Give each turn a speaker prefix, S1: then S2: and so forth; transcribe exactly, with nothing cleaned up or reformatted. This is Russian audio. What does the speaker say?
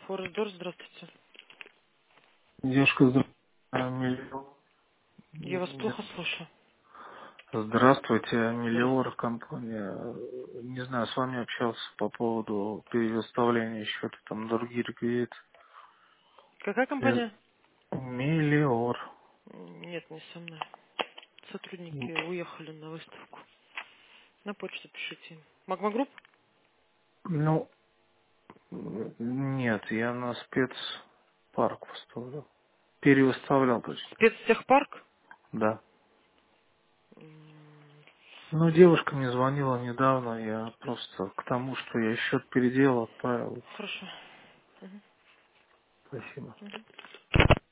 S1: Форестдор, здравствуйте.
S2: Девушка, здравствуйте.
S1: Я вас
S2: Миллиор.
S1: плохо слышу.
S2: Здравствуйте, Миллиор
S1: Здравствуйте.
S2: компания. Не знаю, с вами общался по поводу переставления счета, там другие реквизиты.
S1: Какая
S2: Э,
S1: компания?
S2: Миллиор.
S1: М, Нет, не со мной. Сотрудники уехали на выставку. На почту пишите. Магма Групп?
S2: Ну, нет, я на спецпарк выставлял. Перевыставлял, точнее.
S1: Спецтехпарк?
S2: Да.
S1: М,
S2: Ну, девушка мне звонила недавно, я просто к тому, что я счет переделал, отправил.
S1: Хорошо. Мгм.
S2: Спасибо.